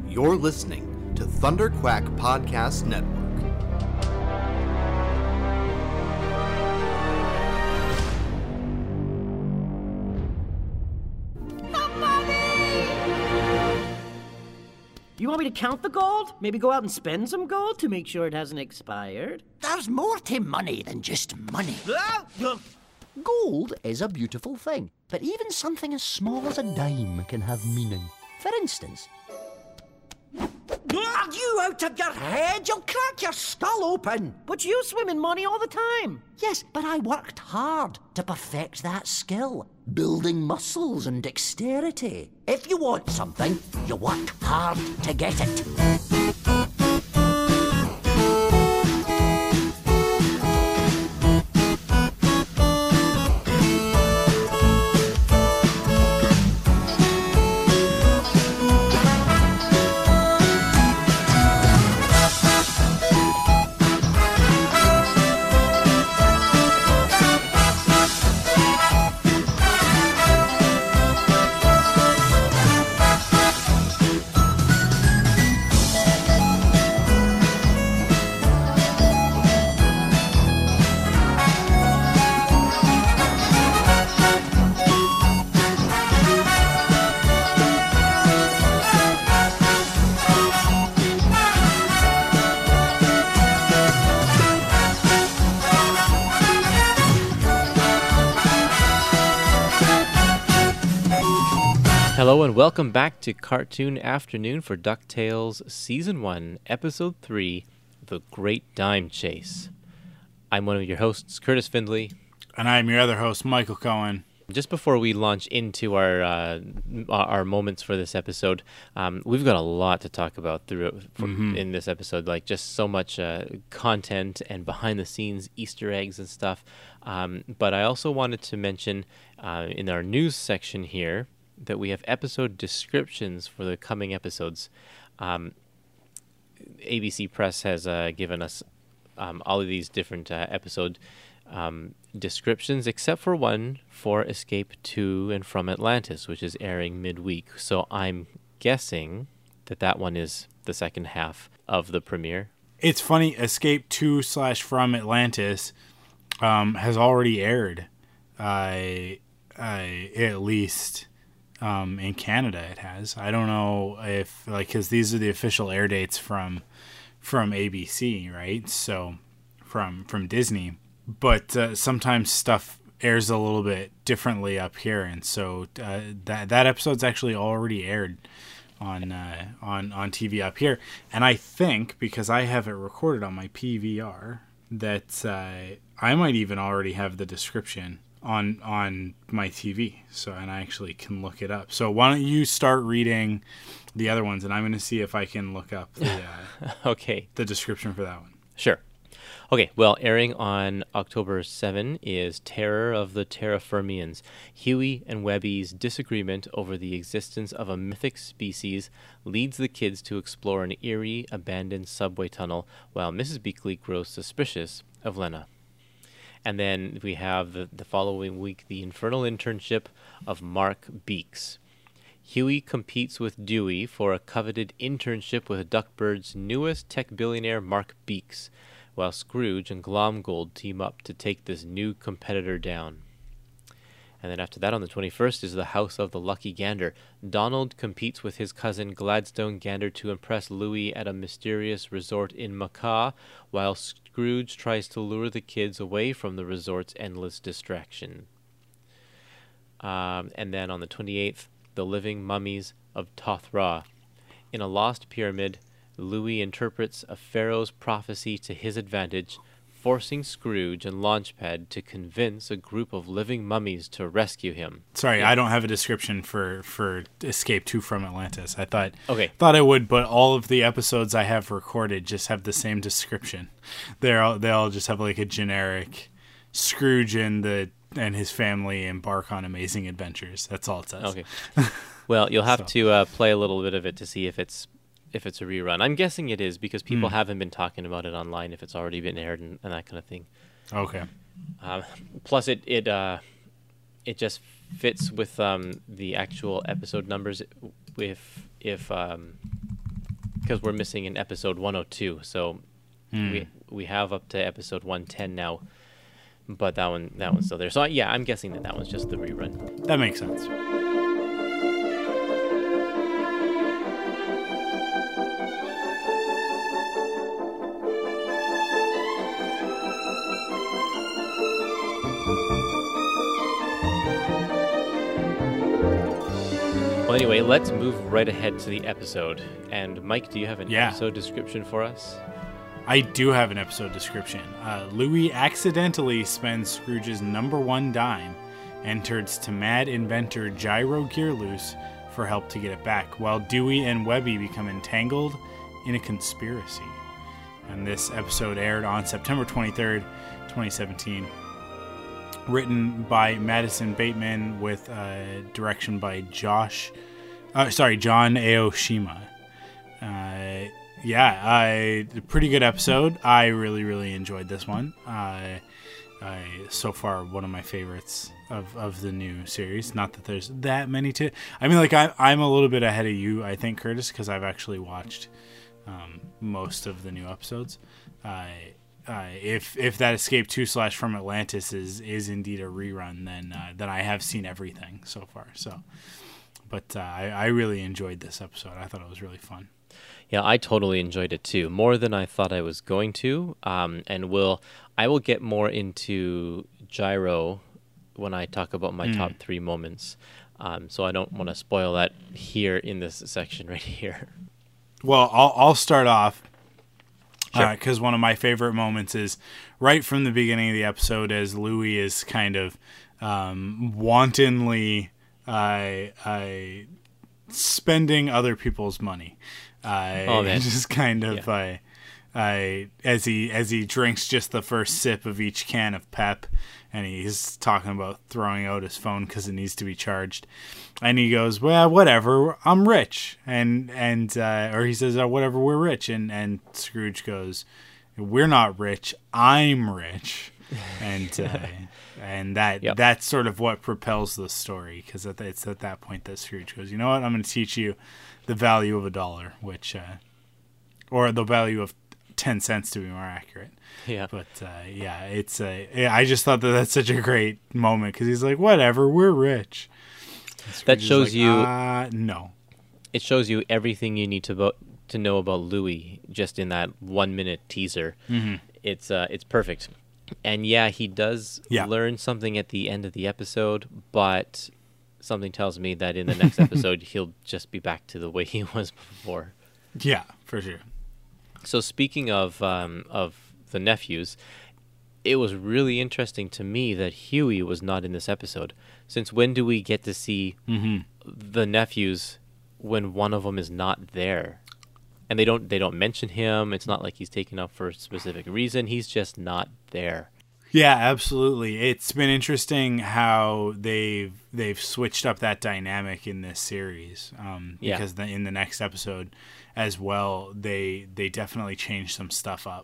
You're listening to Thunder Quack Podcast Network. You want me to count the gold? Maybe go out and spend some gold to make sure it hasn't expired? There's more to money than just money. Gold is a beautiful thing, but even something as small as a dime can have meaning. For instance... Are you out of your head? You'll crack your skull open. But you swim in money all the time. Yes, but I worked hard to perfect that skill, building muscles and dexterity. If you want something, you work hard to get it. Hello and welcome back to Cartoon Afternoon for DuckTales Season 1, Episode 3, The Great Dime Chase. I'm one of your hosts, Curtis Findley. And I'm your other host, Michael Cohen. Just before we launch into our moments for this episode, we've got a lot to talk about in this episode, like just so much content and behind-the-scenes Easter eggs and stuff. But I also wanted to mention in our news section here that we have episode descriptions for the coming episodes. ABC Press has given us all of these different episode descriptions, except for one for Escape to and from Atlantis, which is airing midweek. So I'm guessing that one is the second half of the premiere. It's funny, Escape to / from Atlantis has already aired, at least... in Canada it has. I don't know if, because these are the official air dates from ABC, right? So, from Disney. But sometimes stuff airs a little bit differently up here, and so that episode's actually already aired on TV up here. And I think, because I have it recorded on my PVR, that I might even already have the description on my TV, and I actually can look it up. So why don't you start reading the other ones, and I'm going to see if I can look up the the description for that one. Sure. Okay, well, airing on October 7 is Terror of the Terrafermians. Huey and Webby's disagreement over the existence of a mythic species leads the kids to explore an eerie, abandoned subway tunnel, while Mrs. Beakley grows suspicious of Lena. And then we have the following week, the infernal internship of Mark Beaks. Huey competes with Dewey for a coveted internship with Duckbird's newest tech billionaire, Mark Beaks, while Scrooge and Glomgold team up to take this new competitor down. And then after that, on the 21st, is the House of the Lucky Gander. Donald competes with his cousin Gladstone Gander to impress Louie at a mysterious resort in Macau, while Scrooge tries to lure the kids away from the resort's endless distraction. And then on the 28th, the Living Mummies of Toth-Ra. In a lost pyramid, Louie interprets a pharaoh's prophecy to his advantage, forcing Scrooge and Launchpad to convince a group of living mummies to rescue him. Sorry, I don't have a description for Escape to from Atlantis. I thought I would, but all of the episodes I have recorded just have the same description. They all just have like a generic Scrooge and his family embark on amazing adventures. That's all it says. Okay. Well, you'll have to play a little bit of it to see if it's a rerun. I'm guessing it is, because people haven't been talking about it online if it's already been aired and that kind of thing. Okay. Plus, it just fits with the actual episode numbers. If because we're missing in episode 102. So we have up to episode 110 now, but that one's still there. So yeah, I'm guessing that one's just the rerun. That makes sense. Well, anyway, let's move right ahead to the episode. And Mike, do you have an Yeah. episode description for us? I do have an episode description. Louis accidentally spends Scrooge's #1 dime and turns to mad inventor Gyro Gearloose for help to get it back, while Dewey and Webby become entangled in a conspiracy. And this episode aired on September 23rd, 2017. Written by Madison Bateman with direction by John Aoshima. Pretty good episode. I really enjoyed this one. So far, one of my favorites of the new series. Not that there's that many to. I mean, like I'm a little bit ahead of you, I think, Curtis, because I've actually watched most of the new episodes. If that Escape 2 / From Atlantis is indeed a rerun, then I have seen everything so far. So, but I really enjoyed this episode. I thought it was really fun. Yeah, I totally enjoyed it too, more than I thought I was going to. And I will get more into Gyro when I talk about my top 3 moments. So I don't want to spoil that here in this section right here. Well, I'll start off. Sure. Because one of my favorite moments is right from the beginning of the episode, as Louis is kind of wantonly spending other people's money. Just kind of as he drinks just the first sip of each can of Pep, and he's talking about throwing out his phone because it needs to be charged, and he goes, "Well, whatever, I'm rich," or he says, "Whatever, we're rich," and Scrooge goes, "We're not rich, I'm rich," and that's sort of what propels the story, because it's at that point that Scrooge goes, "You know what? I'm going to teach you the value of $1, which, or the value of 10 cents to be more accurate." Yeah. But I just thought that's such a great moment, because he's like, "Whatever, we're rich." That shows you. No. It shows you everything you need to know about Louis just in that 1-minute teaser. Mm-hmm. It's perfect. And yeah, he does learn something at the end of the episode, but something tells me that in the next episode he'll just be back to the way he was before. Yeah, for sure. So speaking of the nephews, it was really interesting to me that Huey was not in this episode. Since when do we get to see the nephews when one of them is not there? And they don't mention him. It's not like he's taken up for a specific reason. He's just not there. Yeah, absolutely. It's been interesting how they've switched up that dynamic in this series. Because in the next episode as well, they definitely changed some stuff up.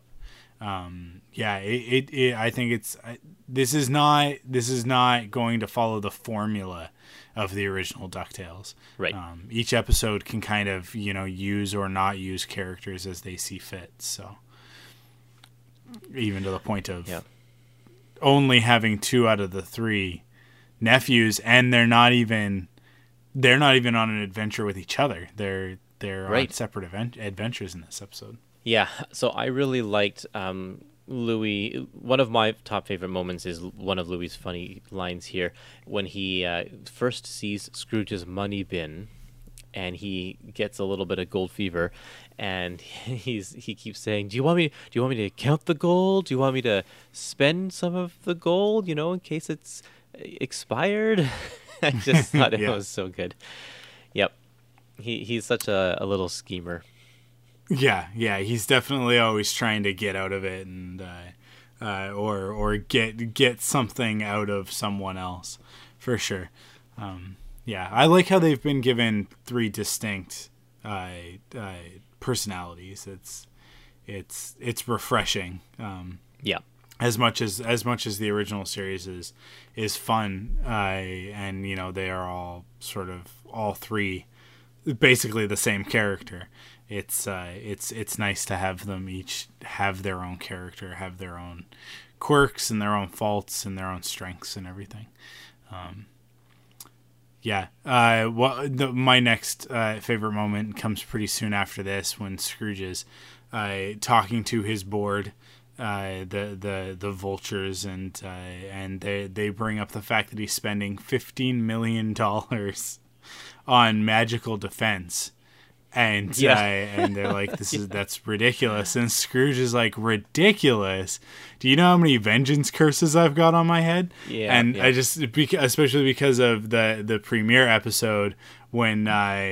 I think this is not going to follow the formula of the original DuckTales. Right. Each episode can kind of, use or not use characters as they see fit. So even to the point of only having 2 out of the 3 nephews, and they're not even on an adventure with each other. They're on separate adventures in this episode. Yeah, so I really liked Louis. One of my top favorite moments is one of Louis' funny lines here when he first sees Scrooge's money bin, and he gets a little bit of gold fever, and he keeps saying, "Do you want me to count the gold? Do you want me to spend some of the gold? In case it's expired." I just thought it was so good. Yep, he's such a little schemer. Yeah, he's definitely always trying to get out of it, and or get something out of someone else, for sure. I like how they've been given 3 distinct personalities. It's refreshing. As much as the original series is fun, and they are all sort of all 3 basically the same character. It's nice to have them each have their own character, have their own quirks and their own faults and their own strengths and everything. My next favorite moment comes pretty soon after this, when Scrooge is talking to his board, the vultures, and they bring up the fact that he's spending $15 million on magical defense. And they're like, that's ridiculous. And Scrooge is like, ridiculous? Do you know how many vengeance curses I've got on my head? I just, especially because of the premiere episode when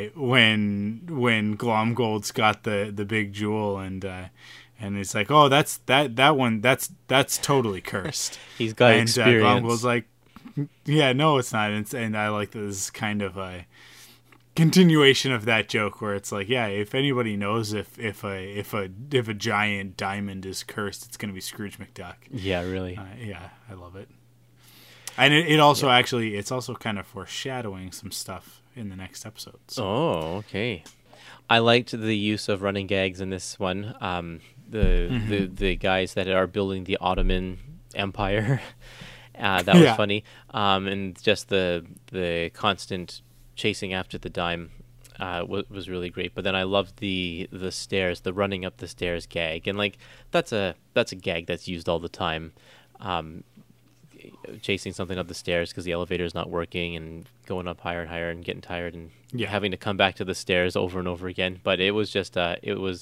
Glomgold's got the big jewel, and it's like, oh, that one that's totally cursed. He's got experience. Glomgold's like, yeah, no, it's not. And I like this kind of a continuation of that joke where it's like, yeah, if anybody knows if a giant diamond is cursed, it's going to be Scrooge McDuck. Yeah, really. I love it. And it also actually, it's also kind of foreshadowing some stuff in the next episode. So. Oh, okay. I liked the use of running gags in this one. The guys that are building the Ottoman Empire, that was funny. And just the constant chasing after the dime was really great. But then I loved the stairs, the running up the stairs gag, and like that's a gag that's used all the time. Chasing something up the stairs because the elevator is not working, and going up higher and higher and getting tired and having to come back to the stairs over and over again. But it was just I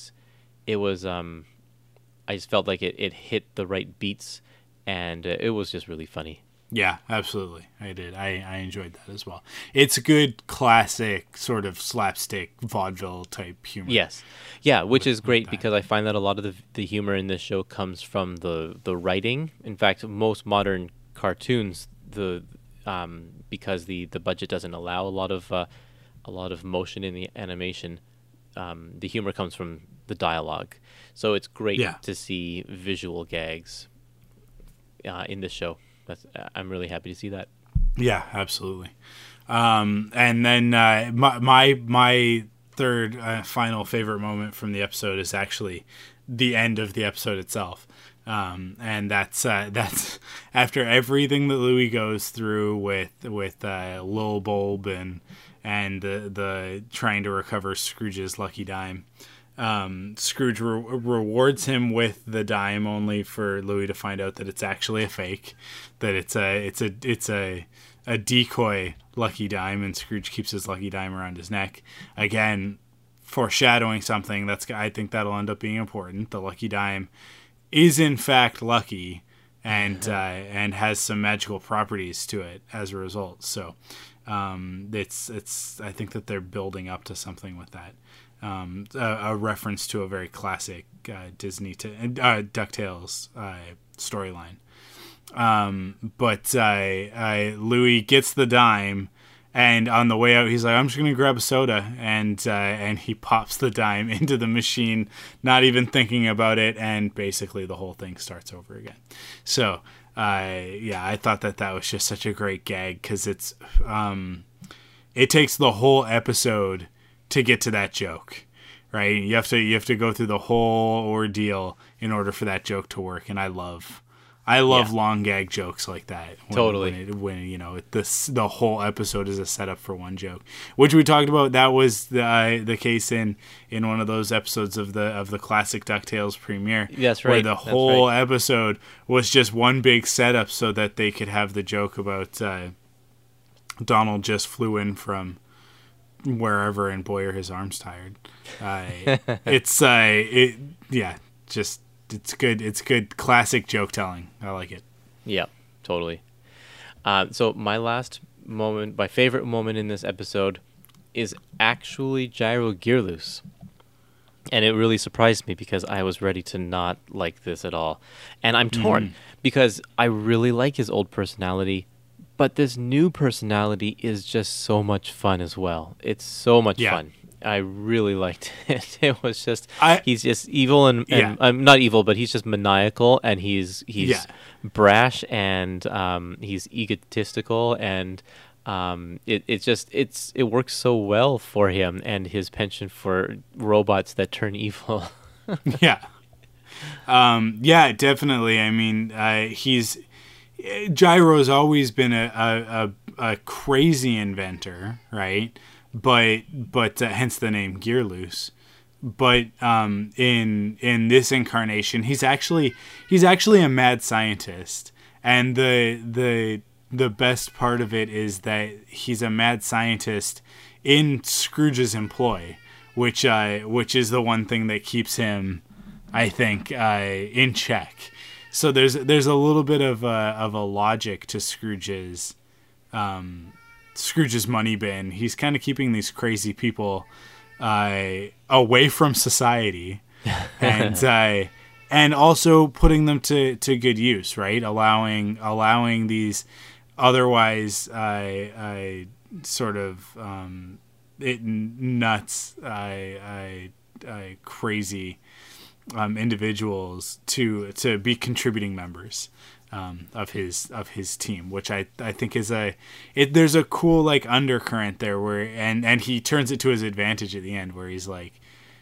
just felt like it hit the right beats, and it was just really funny. Yeah, absolutely. I did. I enjoyed that as well. It's a good classic sort of slapstick vaudeville type humor. Yes. Yeah, which is great because I find that a lot of the humor in this show comes from the writing. In fact, most modern cartoons, because the budget doesn't allow a lot of motion in the animation, the humor comes from the dialogue. So it's great to see visual gags in this show. I'm really happy to see that. Yeah, absolutely. And then my third final favorite moment from the episode is actually the end of the episode itself. And that's after everything that Louis goes through with Lil Bulb and the trying to recover Scrooge's lucky dime. Scrooge rewards him with the dime, only for Louis to find out that it's actually a fake, that it's a decoy lucky dime, and Scrooge keeps his lucky dime around his neck. Again, foreshadowing something I think that'll end up being important. The lucky dime is in fact lucky, and has some magical properties to it as a result. So it's I think that they're building up to something with that. A reference to a very classic Disney DuckTales storyline. But Louis gets the dime, and on the way out, he's like, "I'm just gonna grab a soda," and he pops the dime into the machine, not even thinking about it, and basically the whole thing starts over again. So, I thought that was just such a great gag, because it takes the whole episode to get to that joke, right? You have to go through the whole ordeal in order for that joke to work, and I love long gag jokes like that. When you know the whole episode is a setup for one joke, which we talked about. That was the case in one of those episodes of the classic DuckTales premiere. That's right. Where the whole episode was just one big setup so that they could have the joke about Donald just flew in from wherever, and boy are his arms tired. It's good classic joke telling. I like it. Yeah, totally. So my favorite moment in this episode is actually Gyro Gearloose. And it really surprised me because I was ready to not like this at all. And I'm torn because I really like his old personality, but this new personality is just so much fun as well. It's so much fun. I really liked it. It was just he's just evil and not evil, but he's just maniacal, and he's brash, and he's egotistical, and It works so well for him and his penchant for robots that turn evil. Yeah. Yeah, definitely. I mean, Gyro's always been a crazy inventor, right? But hence the name Gearloose. But in this incarnation, he's actually a mad scientist, and the best part of it is that he's a mad scientist in Scrooge's employ, which is the one thing that keeps him, I think, in check. So there's a little bit of a logic to Scrooge's money bin. He's kind of keeping these crazy people away from society, and also putting them to good use, right? Allowing these otherwise sort of nuts, crazy individuals to be contributing members of his team, which I think is there's a cool like undercurrent there where and he turns it to his advantage at the end where he's like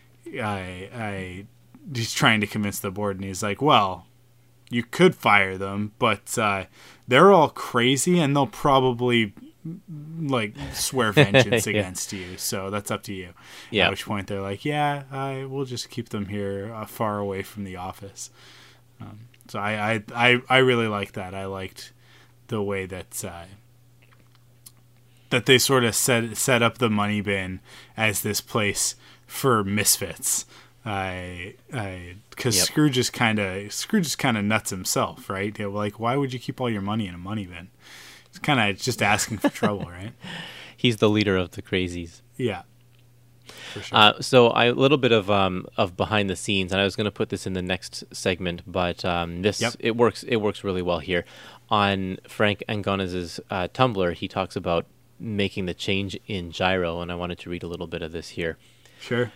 he's trying to convince the board and he's like, well, you could fire them, but they're all crazy and they'll probably like swear vengeance against you, so that's up to you. Yeah. At which point they're like, yeah, we'll just keep them here far away from the office. So I really like that. I liked the way that they sort of set up the money bin as this place for misfits. Because Scrooge is kind of nuts himself, right? Yeah, like, why would you keep all your money in a money bin? It's kind of just asking for trouble, right? He's the leader of the crazies. Yeah. For sure. So a little bit of behind the scenes, and I was going to put this in the next segment, but it works really well here. On Frank Angonez's Tumblr, he talks about making the change in Gyro, and I wanted to read a little bit of this here. Sure.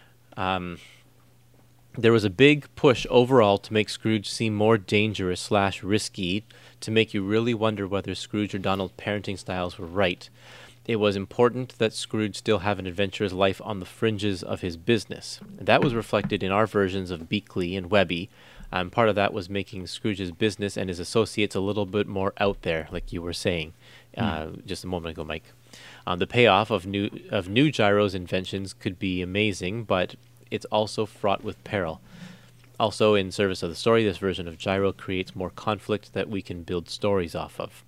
There was a big push overall to make Scrooge seem more dangerous / risky, to make you really wonder whether Scrooge or Donald's parenting styles were right. It was important that Scrooge still have an adventurous life on the fringes of his business. And that was reflected in our versions of Beakley and Webby. Part of that was making Scrooge's business and his associates a little bit more out there, like you were saying just a moment ago, Mike. The payoff of new Gyro's inventions could be amazing, but it's also fraught with peril. Also, in service of the story, this version of Gyro creates more conflict that we can build stories off of.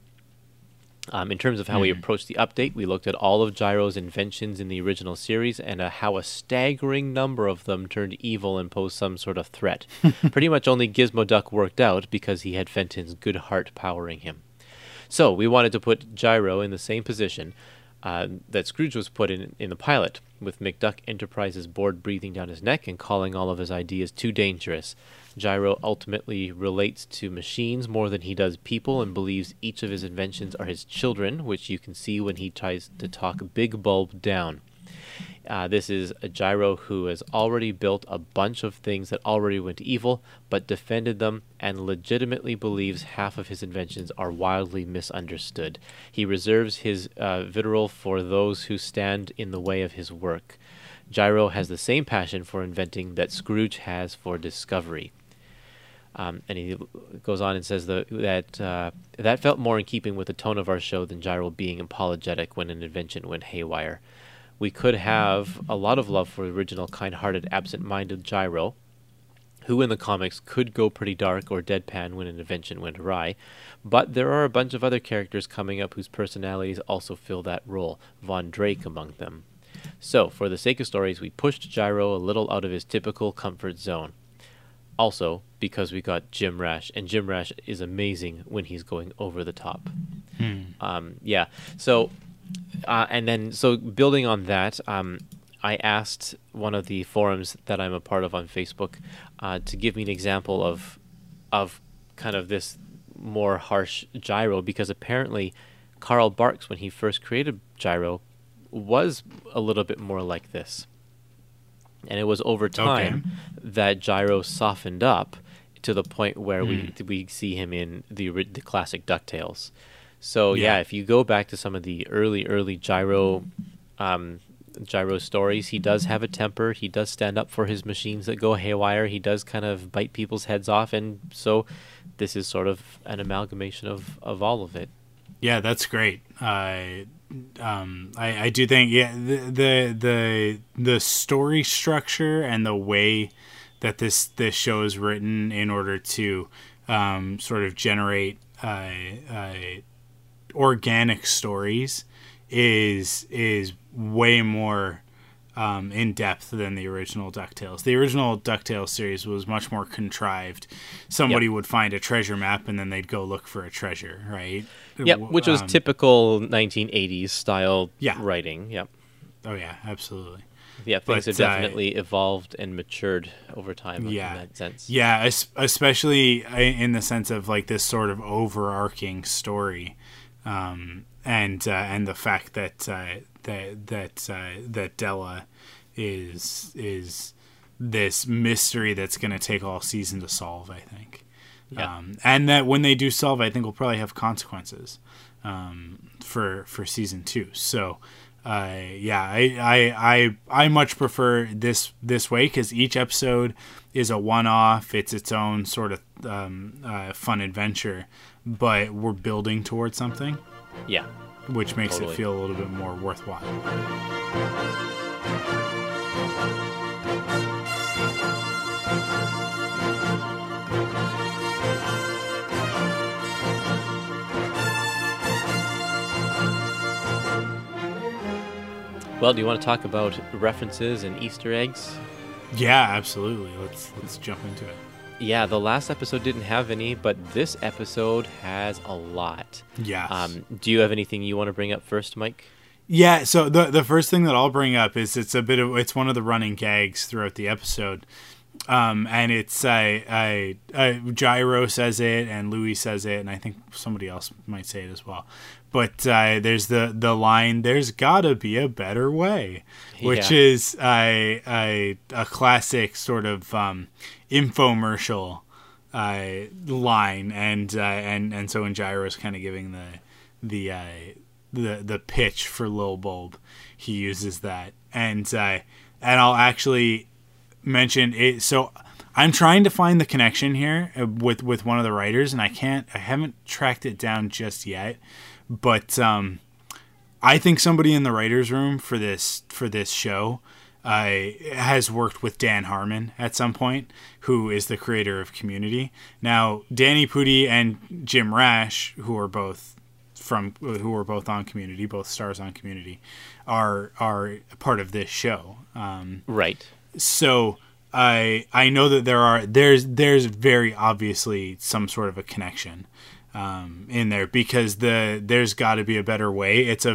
In terms of how we approached the update, we looked at all of Gyro's inventions in the original series and how a staggering number of them turned evil and posed some sort of threat. Pretty much only Gizmo Duck worked out because he had Fenton's good heart powering him. So we wanted to put Gyro in the same position that Scrooge was put in the pilot, with McDuck Enterprises board breathing down his neck and calling all of his ideas too dangerous. Gyro ultimately relates to machines more than he does people and believes each of his inventions are his children, which you can see when he tries to talk Big Bulb down. This is a Gyro who has already built a bunch of things that already went evil, but defended them and legitimately believes half of his inventions are wildly misunderstood. He reserves his vitriol for those who stand in the way of his work. Gyro has the same passion for inventing that Scrooge has for discovery. And he goes on and says that felt more in keeping with the tone of our show than Gyro being apologetic when an invention went haywire. We could have a lot of love for the original kind-hearted, absent-minded Gyro, who in the comics could go pretty dark or deadpan when an invention went awry, but there are a bunch of other characters coming up whose personalities also fill that role, Von Drake among them. So, for the sake of stories, we pushed Gyro a little out of his typical comfort zone. Also, because we got Jim Rash, and Jim Rash is amazing when he's going over the top. So building on that, I asked one of the forums that I'm a part of on Facebook to give me an example of kind of this more harsh Gyro, because apparently Carl Barks, when he first created Gyro, was a little bit more like this. And it was over time that Gyro softened up to the point where we see him in the classic DuckTales. So yeah, if you go back to some of the early Gyro stories, he does have a temper. He does stand up for his machines that go haywire. He does kind of bite people's heads off, and so this is sort of an amalgamation of all of it. Yeah, that's great. I do think the story structure and the way that this show is written in order to sort of generate organic stories is way more in depth than the original DuckTales. The original DuckTales series was much more contrived. Somebody would find a treasure map and then they'd go look for a treasure, right? Yep, which was typical 1980s style writing. Yep. Oh yeah, absolutely. Yeah, things have definitely evolved and matured over time in that sense. Yeah, especially in the sense of like this sort of overarching story, and the fact that Della is this mystery that's going to take all season to solve, I think. Yeah. And that when they do solve, I think will probably have consequences for season 2. So. I much prefer this way because each episode is a one-off. It's its own sort of fun adventure, but we're building towards something. Yeah, which makes it feel a little bit more worthwhile. Well, do you want to talk about references and Easter eggs? Yeah, absolutely. Let's jump into it. Yeah, the last episode didn't have any, but this episode has a lot. Yes. Do you have anything you want to bring up first, Mike? Yeah, so the first thing that I'll bring up is it's one of the running gags throughout the episode. And it's Gyro says it and Louie says it, and I think somebody else might say it as well. But there's the line, "There's gotta be a better way," which is a classic sort of infomercial line, and so when Gyro's kind of giving the pitch for Lil Bulb, he uses that, and I'll actually mention it. So I'm trying to find the connection here with one of the writers, and I haven't tracked it down just yet. But I think somebody in the writers' room for this show has worked with Dan Harmon at some point, who is the creator of Community. Now, Danny Pudi and Jim Rash, who are both on Community, both stars on Community, are part of this show. Right. So I know that there's very obviously some sort of a connection in there, because there's got to be a better way. If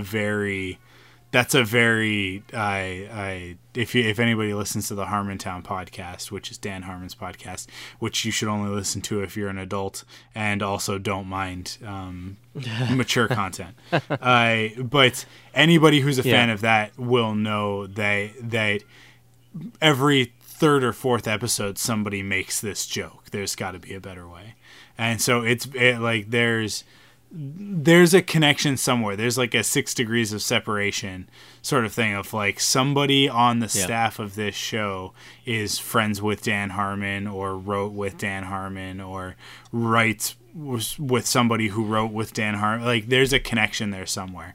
anybody listens to the Harmontown podcast, which is Dan Harmon's podcast, which you should only listen to if you're an adult and also don't mind mature content. But anybody who's a fan of that will know that every third or fourth episode somebody makes this joke. There's got to be a better way. And so there's a connection somewhere. There's like a 6 degrees of separation sort of thing of like somebody on the staff of this show is friends with Dan Harmon or wrote with Dan Harmon or writes with somebody who wrote with Dan Harmon. Like there's a connection there somewhere.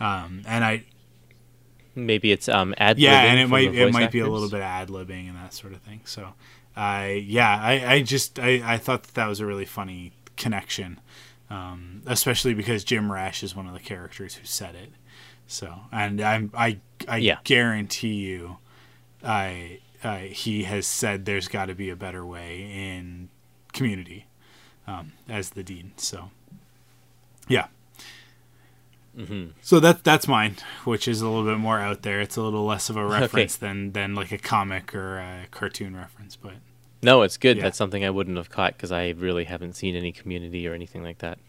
Maybe it's ad-libbing. Yeah, and it might actors. be a little bit of ad-libbing and that sort of thing. So I thought that was a really funny connection, especially because Jim Rash is one of the characters who said it. So, and I guarantee you, he has said there's got to be a better way in Community, as the dean. So, yeah. Mm-hmm. So that's mine, which is a little bit more out there. It's a little less of a reference than like a comic or a cartoon reference, but no, it's good. Yeah. That's something I wouldn't have caught because I really haven't seen any Community or anything like that.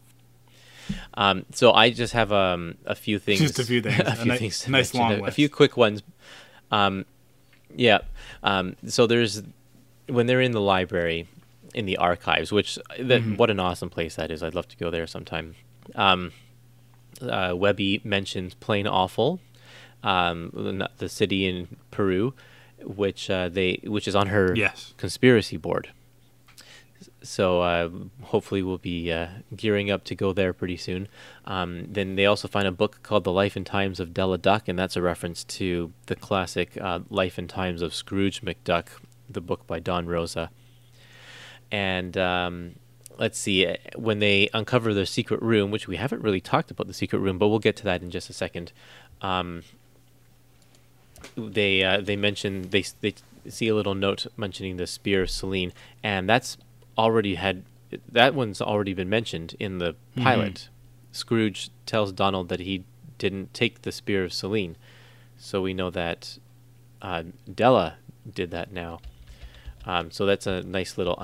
So I just have a few things. Just a few things. Nice long list. A few quick ones. So there's when they're in the library, in the archives, which what an awesome place that is. I'd love to go there sometime. Webby mentions Plain Awful, the city in Peru, which is on her Yes. conspiracy board. So hopefully we'll be gearing up to go there pretty soon. Then they also find a book called The Life and Times of Della Duck, and that's a reference to the classic Life and Times of Scrooge McDuck, the book by Don Rosa. And let's see, when they uncover their secret room, which we haven't really talked about the secret room, but we'll get to that in just a second. They mention they see a little note mentioning the Spear of Selene, and that one's already been mentioned in the pilot. Scrooge tells Donald that he didn't take the Spear of Selene, so we know that Della did that now. So that's a nice little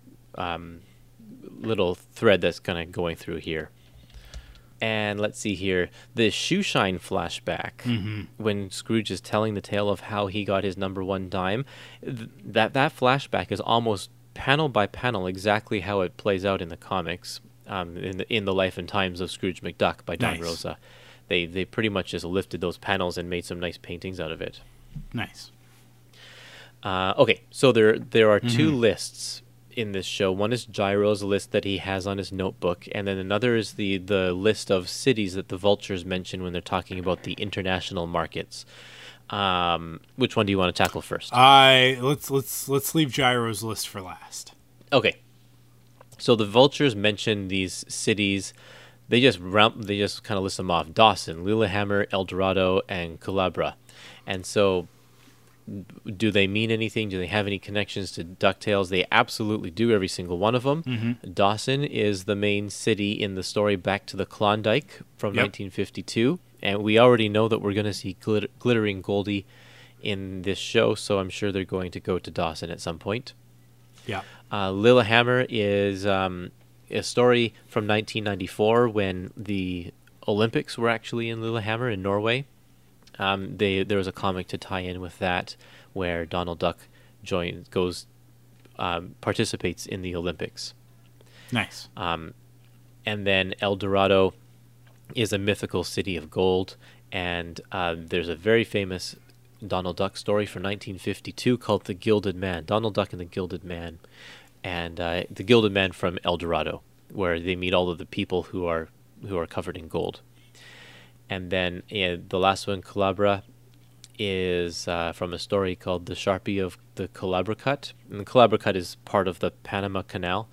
little thread that's kind of going through here. And let's see here, the Shoeshine flashback, when Scrooge is telling the tale of how he got his number one dime, that flashback is almost panel by panel exactly how it plays out in the comics, in the Life and Times of Scrooge McDuck by Don Rosa. They pretty much just lifted those panels and made some nice paintings out of it. Nice. Okay, so there are two lists in this show. One is Gyro's list that he has on his notebook, and then another is the list of cities that the vultures mention when they're talking about the international markets. Which one do you want to tackle first? Let's leave Gyro's list for last. Okay. So the vultures mention these cities. They just kind of list them off: Dawson, Lillehammer, El Dorado, and Culebra. And so, do they mean anything? Do they have any connections to DuckTales? They absolutely do, every single one of them. Dawson is the main city in the story Back to the Klondike from 1952. And we already know that we're going to see Glittering Goldie in this show, so I'm sure they're going to go to Dawson at some point. Yeah. Lillehammer is a story from 1994 when the Olympics were actually in Lillehammer in Norway. There was a comic to tie in with that where Donald Duck participates in the Olympics. Nice. And then El Dorado is a mythical city of gold, and there's a very famous Donald Duck story from 1952 called The Gilded Man, Donald Duck and the Gilded Man, and the Gilded Man from El Dorado, where they meet all of the people who are covered in gold. And then the last one, Culebra, is from a story called The Sharpie of the Culebra Cut. And the Culebra Cut is part of the Panama Canal.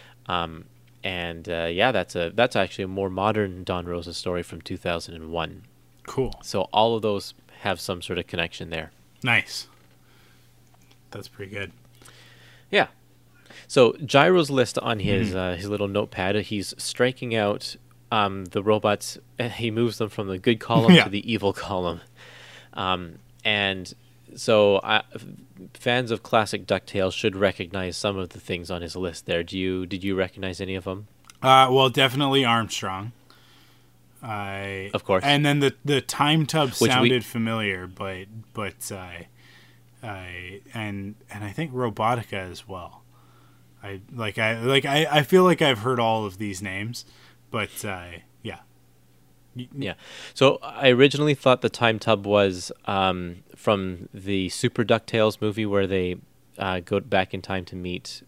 That's actually a more modern Don Rosa story from 2001. Cool. So all of those have some sort of connection there. Nice. That's pretty good. Yeah. So Gyro's list on his little notepad, he's striking out the robots. He moves them from the good column to the evil column. And so fans of classic DuckTales should recognize some of the things on his list there. Did you recognize any of them? Well, definitely Armstrong. Of course. And then the Time Tub sounded familiar, but I think Robotica as well. I feel like I've heard all of these names, but yeah. Yeah. So I originally thought the Time Tub was from the Super DuckTales movie where they go back in time to meet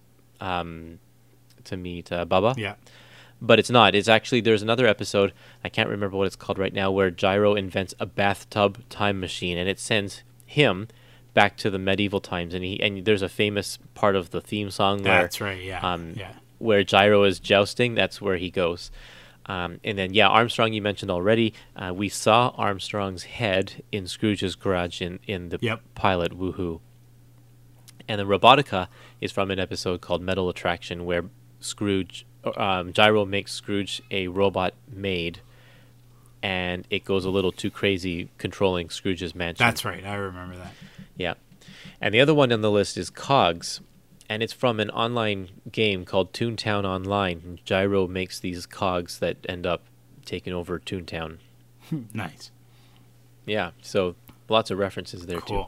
Bubba. Yeah. But it's not. It's actually, there's another episode, I can't remember what it's called right now, where Gyro invents a bathtub time machine, and it sends him back to the medieval times. And there's a famous part of the theme song where, that's right, yeah. Where Gyro is jousting. That's where he goes. And then, Armstrong you mentioned already. We saw Armstrong's head in Scrooge's garage in the pilot, Woohoo. And then Robotica is from an episode called Metal Attraction, where Gyro makes Scrooge a robot maid, and it goes a little too crazy controlling Scrooge's mansion. That's right, I remember that. Yeah. And the other one on the list is Cogs, and it's from an online game called Toontown Online. And Gyro makes these cogs that end up taking over Toontown. Nice. Yeah, so lots of references there too.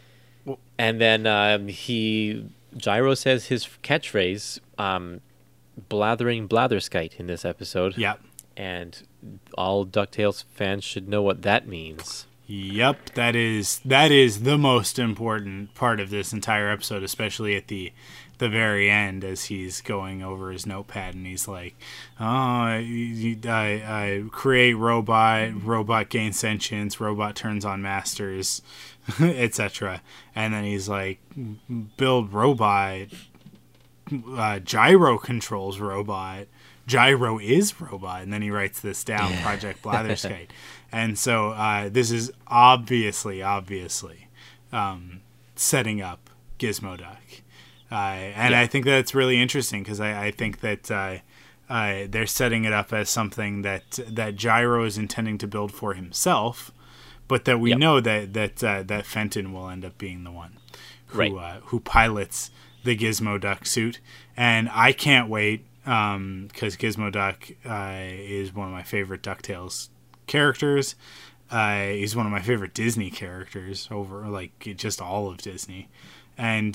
Well, and then Gyro says his catchphrase blathering Blatherskite in this episode. Yep. And all DuckTales fans should know what that means. Yep, that is the most important part of this entire episode, especially at the very end as he's going over his notepad and he's like, "Oh, I create robot gains sentience, robot turns on masters, etc." And then he's like, "Build robot, gyro controls robot." Gyro is robot, and then he writes this down, Project Blatherskite. And so this is obviously setting up Gizmoduck. I think that's really interesting because I think that they're setting it up as something that Gyro is intending to build for himself, but that we know that Fenton will end up being the one who pilots the Gizmoduck suit. And I can't wait. Because Gizmoduck is one of my favorite DuckTales characters. He's one of my favorite Disney characters over just all of Disney, and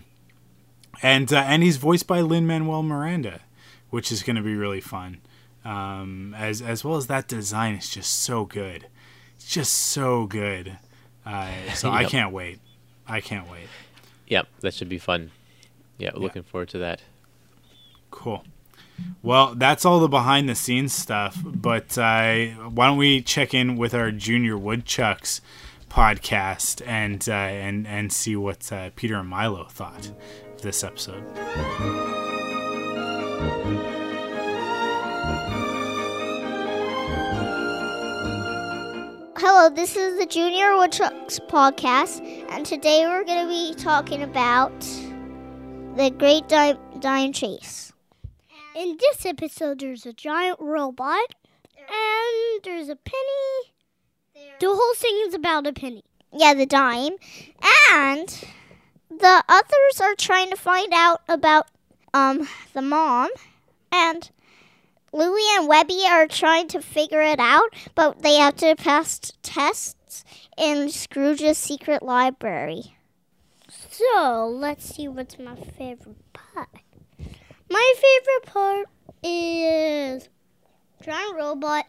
he's voiced by Lin-Manuel Miranda, which is going to be really fun. As well as that design is just so good. It's just so good. So I can't wait. Yep, that should be fun. Yeah, looking forward to that. Cool. Well, that's all the behind the scenes stuff, but why don't we check in with our Junior Woodchucks podcast and see what Peter and Milo thought of this episode. Hello, this is the Junior Woodchucks podcast, and today we're going to be talking about the Great Dime Chase. In this episode, there's a giant robot, and there's a penny. The whole thing is about a penny. Yeah, the dime. And the others are trying to find out about the mom, and Louie and Webby are trying to figure it out, but they have to pass tests in Scrooge's secret library. So, let's see what's my favorite part. My favorite part is giant robot,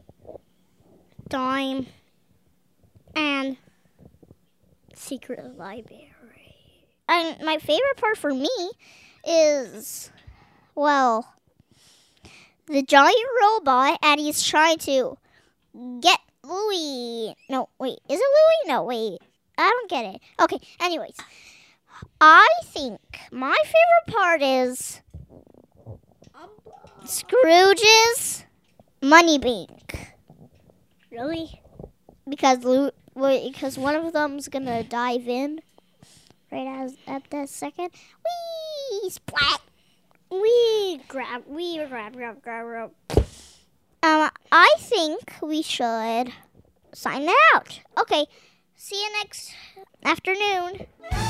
dime, and secret library. And my favorite part for me is, well, the giant robot, and he's trying to get Louie. No, wait, is it Louie? No, wait, I don't get it. Okay, anyways, I think my favorite part is Scrooge's money bank. Really? Because one of them's gonna dive in right at that second. Whee! Splat! Grab. I think we should sign that out. Okay. See you next afternoon.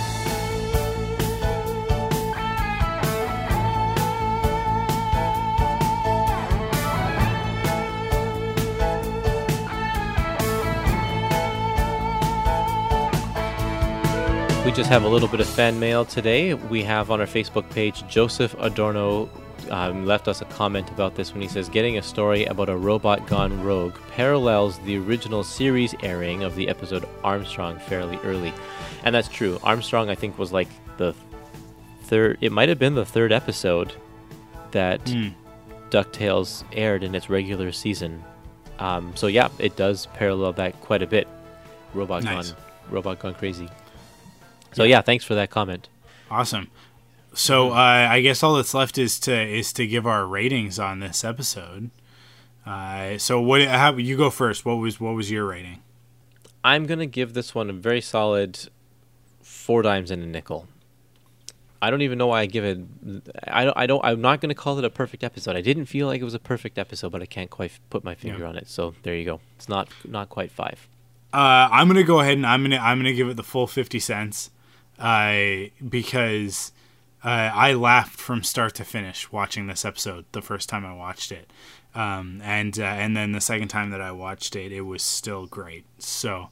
We just have a little bit of fan mail today. We have on our Facebook page, Joseph Adorno left us a comment about this when he says, getting a story about a robot gone rogue parallels the original series airing of the episode Armstrong fairly early. And that's true. Armstrong, I think, was like the third, it might have been the third episode that DuckTales aired in its regular season. So yeah, it does parallel that quite a bit. Robot gone crazy. So yeah, thanks for that comment. Awesome. So I guess all that's left is to give our ratings on this episode. So you go first. What was your rating? I'm gonna give this one a very solid 4 dimes and a nickel. I don't even know why I give it. I'm not gonna call it a perfect episode. I didn't feel like it was a perfect episode, but I can't quite put my finger on it. So there you go. It's not quite 5. I'm gonna go ahead and I'm gonna give it the full 50 cents. Because I laughed from start to finish watching this episode the first time I watched it, and then the second time that I watched it, it was still great. So,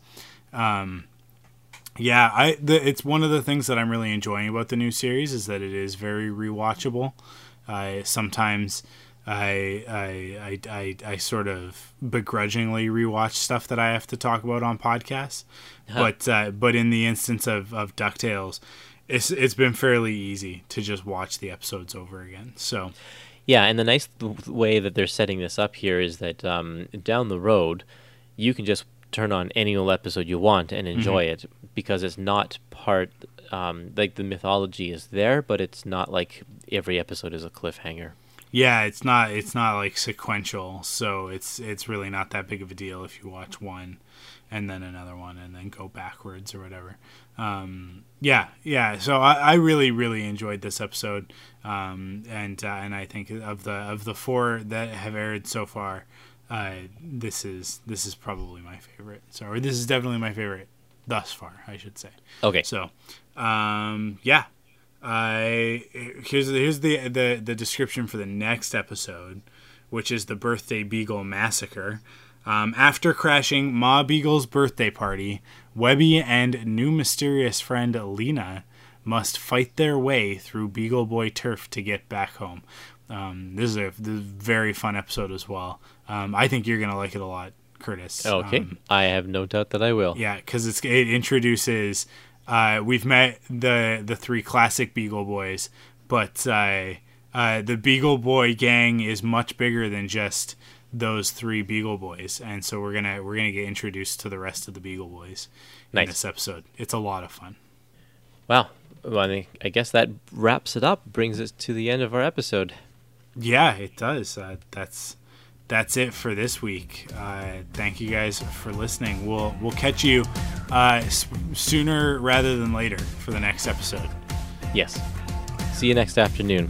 it's one of the things that I'm really enjoying about the new series is that it is very rewatchable. Sometimes I sort of begrudgingly rewatch stuff that I have to talk about on podcasts, but in the instance of DuckTales, it's been fairly easy to just watch the episodes over again. So, yeah, and the nice way that they're setting this up here is that down the road, you can just turn on any old episode you want and enjoy it, because it's not part like the mythology is there, but it's not like every episode is a cliffhanger. Yeah, it's not like sequential, so it's really not that big of a deal if you watch one and then another one and then go backwards or whatever. So I really, really enjoyed this episode, and I think of the 4 that have aired so far, this is probably my favorite. Or this is definitely my favorite thus far, I should say. Okay. So, here's the description for the next episode, which is the Birthday Beagle Massacre. After crashing Ma Beagle's birthday party, Webby and new mysterious friend Lena must fight their way through Beagle Boy turf to get back home. This is a very fun episode as well. I think you're going to like it a lot, Curtis. Okay, I have no doubt that I will. Yeah, because it introduces... we've met the 3 classic Beagle Boys, but the Beagle Boy gang is much bigger than just those 3 Beagle Boys, and so we're gonna get introduced to the rest of the Beagle Boys in this episode. It's a lot of fun. Wow. Well, I guess that wraps it up, brings us to the end of our episode. Yeah, it does. That's it for this week. Thank you guys for listening. We'll catch you sooner rather than later for the next episode. Yes. See you next afternoon.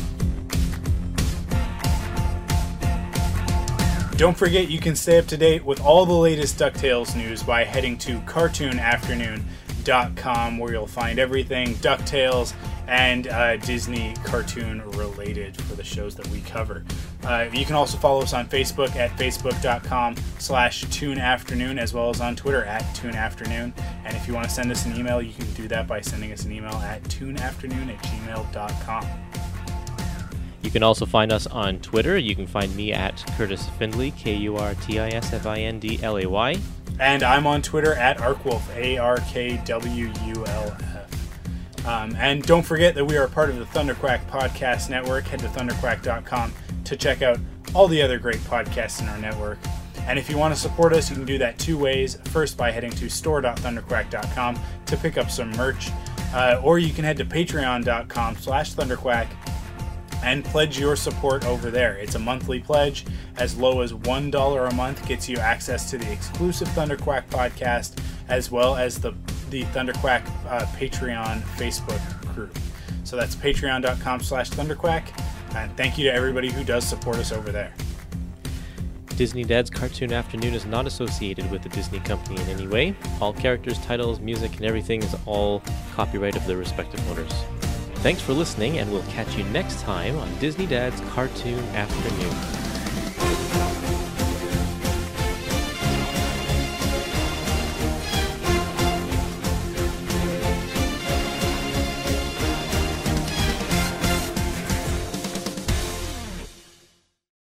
Don't forget you can stay up to date with all the latest DuckTales news by heading to cartoonafternoon.com, where you'll find everything DuckTales and Disney cartoon related for the shows that we cover. You can also follow us on Facebook at facebook.com/ToonAfternoon, as well as on Twitter at ToonAfternoon. And if you want to send us an email, you can do that by sending us an email at toonafternoon@gmail.com. You can also find us on Twitter. You can find me at Curtis Findlay, KurtisFindlay. And I'm on Twitter at Arkwolf, ARKWULF. And don't forget that we are part of the Thunderquack Podcast Network. Head to thunderquack.com to check out all the other great podcasts in our network. And if you want to support us, you can do that 2 ways. First, by heading to store.thunderquack.com to pick up some merch. Or you can head to patreon.com/thunderquack and pledge your support over there. It's a monthly pledge. As low as $1 a month gets you access to the exclusive Thunderquack podcast, as well as the Thunderquack Patreon Facebook group. So that's patreon.com/thunderquack. And thank you to everybody who does support us over there. Disney Dad's Cartoon Afternoon is not associated with the Disney Company in any way. All characters, titles, music, and everything is all copyright of their respective owners. Thanks for listening, and we'll catch you next time on Disney Dad's Cartoon Afternoon.